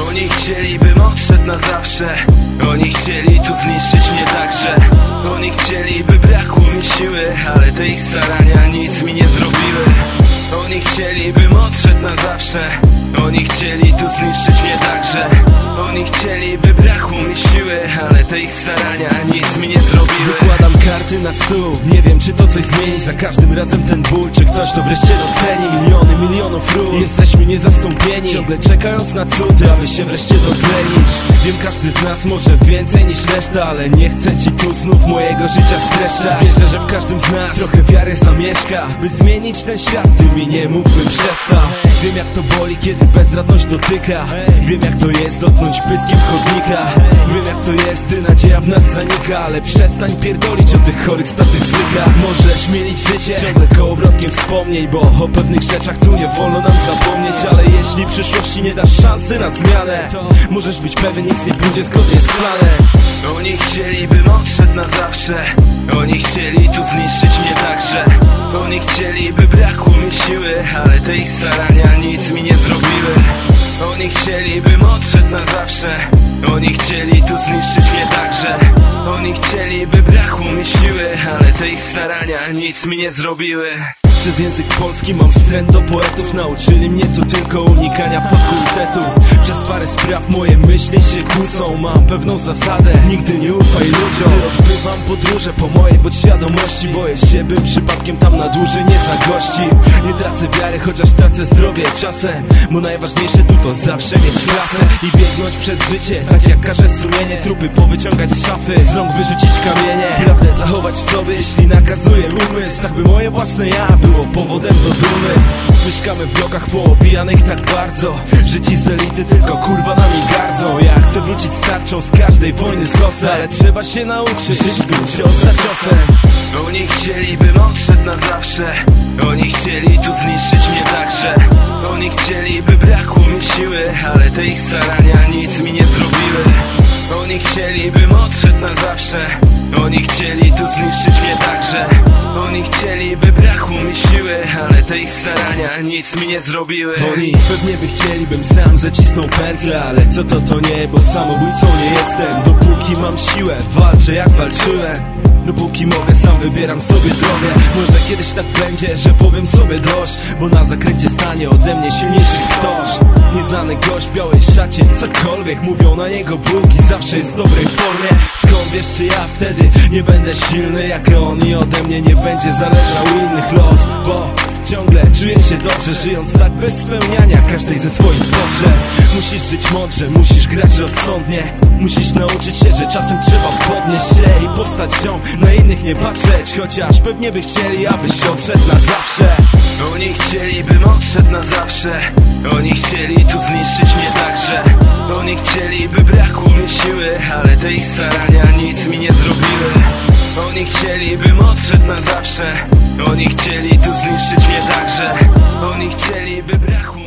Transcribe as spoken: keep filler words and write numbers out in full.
Oni chcielibym odszedł na zawsze. Oni chcieli tu zniszczyć mnie także. Oni chcieliby brakło mi siły, ale te ich starania nic mi nie zrobiły. Oni chcielibym odszedł na zawsze. Oni chcieli tu zniszczyć mnie także. Oni chcieliby brakło mi siły, ale te ich starania nic mi nie zrobiły. Wykładam karty na stół, nie wiem czy to coś zmieni. Za każdym razem ten ból, czy ktoś to wreszcie doceni. Miliony, milionów ról, jesteśmy niezastąpieni, ciągle czekając na cudy, aby się wreszcie dotlenić. Wiem, każdy z nas może więcej niż reszta, ale nie chcę ci tu znów mojego życia streszczać. Wierzę, że w każdym z nas trochę wiary zamieszka, by zmienić ten świat, ty mi nie mów, bym przestał. Wiem, jak to boli, kiedy bezradność dotyka. Wiem, jak to jest dotknąć pyskiem chodnika. Wiem, jak to jest, gdy nadzieja w nas zanika. Ale przestań pierdolić o tych chorych statystykach. Możesz mielić życie ciągle kołowrotkiem wspomnień, bo o pewnych rzeczach tu nie wolno nam zapomnieć. Ale jeśli przyszłości nie dasz szansy na zmianę, to możesz być pewien, nic nie pójdzie zgodnie z planem. Oni chcielibym odszedł na zawsze. Oni chcieli tu zniszczyć mnie także. Oni chcieliby brakło mi siły, ale te ich starania nic mi nie zrobiły. Oni chcielibym odszedł na zawsze. Oni chcieli tu zniszczyć mnie także. Oni chcieliby brakło mi siły, ale te ich starania nic mi nie zrobiły. Przez język polski mam wstręt do poetów. Nauczyli mnie to tylko unikania fakultetów. Przez parę spraw moje myśli się kłócą. Mam pewną zasadę, nigdy nie ufaj ludziom. Gdy odbywam podróże po mojej podświadomości, boję się, bym przypadkiem tam na dłużej nie zagościł. Nie tracę wiary, chociaż tracę zdrowie czasem, bo najważniejsze tu to zawsze mieć klasę i biegnąć przez życie, tak jak każe sumienie. Trupy powyciągać z szafy, z rąk wyrzucić kamienie. Prawdę zachować w sobie, jeśli nakazuje umysł, tak by moje własne ja było powodem do dumy. Mieszkamy w blokach poobijanych tak bardzo, że ci z elity tylko kurwa nami gardzą. Ja chcę wrócić starczą z każdej wojny z losem, ale trzeba się nauczyć żyć tu cios za ciosem. Oni chcielibym odszedł na zawsze. Oni chcieli tu zniszczyć mnie także. Oni chcieliby brakło mi siły, ale te ich starania nic mi nie zrobiły. Oni chcielibym odszedł na zawsze. Oni chcieli tu zniszczyć mnie także. Oni chcieliby brakło mi siły, ale te ich starania nic mi nie zrobiły. Oni pewnie by chcieli, bym sam zacisnął pętlę, ale co to to nie, bo samobójcą nie jestem. Dopóki mam siłę, walczę jak walczyłem. Dopóki mogę, sam wybieram sobie drogę. Może kiedyś tak będzie, że powiem sobie dość, bo na zakręcie stanie ode mnie silniejszy ktoś. Nieznany gość w białej szacie, cokolwiek mówią na niego Bóg i zawsze jest w dobrej formie. Skąd wiesz, czy ja wtedy nie będę silny jak on i ode mnie nie będzie zależał innych los, bo ciągle czuję się dobrze, żyjąc tak bez spełniania każdej ze swoich potrzeb. Musisz żyć mądrze, musisz grać rozsądnie. Musisz nauczyć się, że czasem trzeba podnieść się i powstać ziom, na innych nie patrzeć. Chociaż pewnie by chcieli, abyś odszedł na zawsze. Oni chcielibym odszedł na zawsze. Oni chcieli tu zniszczyć mnie także. Oni chcieliby brakło mi siły, ale te ich starania nic mi nie zrobiły. Oni chcielibym odszedł na zawsze. Oni chcieli tu zniszczyć mnie także. Oni chcieliby brakło